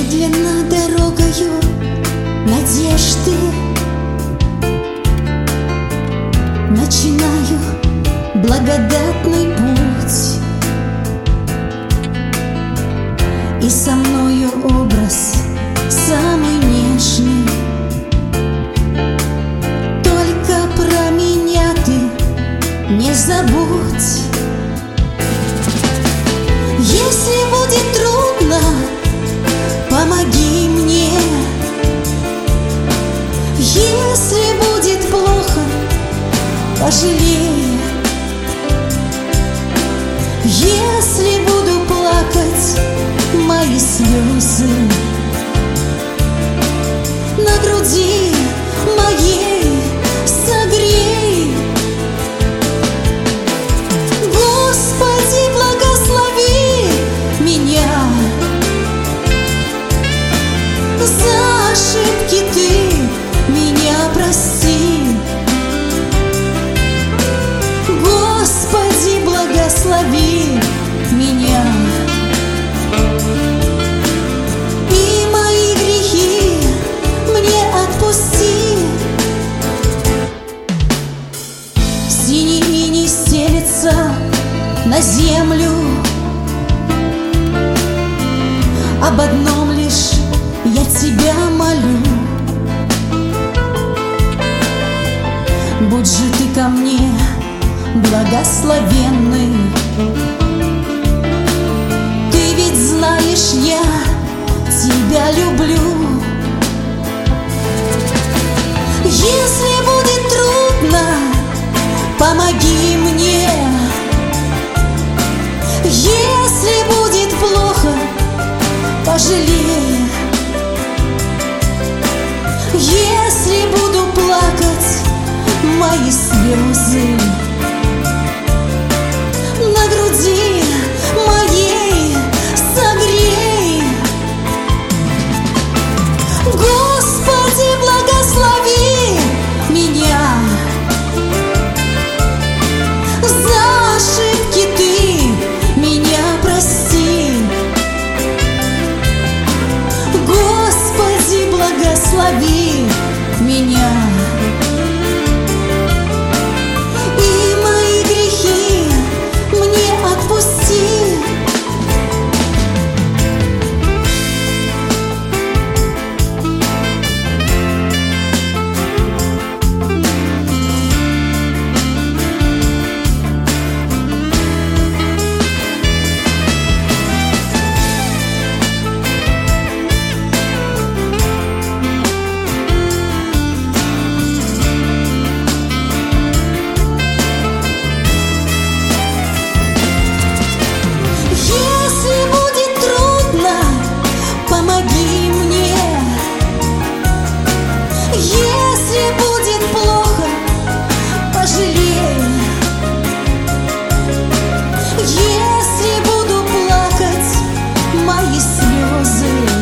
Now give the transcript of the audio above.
Медленно дорогою надежды начинаю благодатный путь, и со мною образ самый нежный. Только про меня ты не забудь. Если будет трудно, помоги мне. Если будет плохо, пожалей. Если буду плакать, мои слезы на груди моей согрей. Господи, благослови меня. За ошибки ты меня прости. Господи, благослови меня. И мои грехи мне отпусти. Синий иней стелется на землю. Об одном лишь я тебя молю: будь же ты ко мне благословенный. Ты ведь знаешь, я тебя люблю. Если будет трудно, помоги мне. Если будет плохо, пожалей. Если буду плакать, мои слезы на груди моей согрей. Господи, благослови меня. За ошибки ты меня прости. Господи, благослови меня. И мои грехи мне отпусти. Если будет плохо, пожалей. Если буду плакать, мои слезы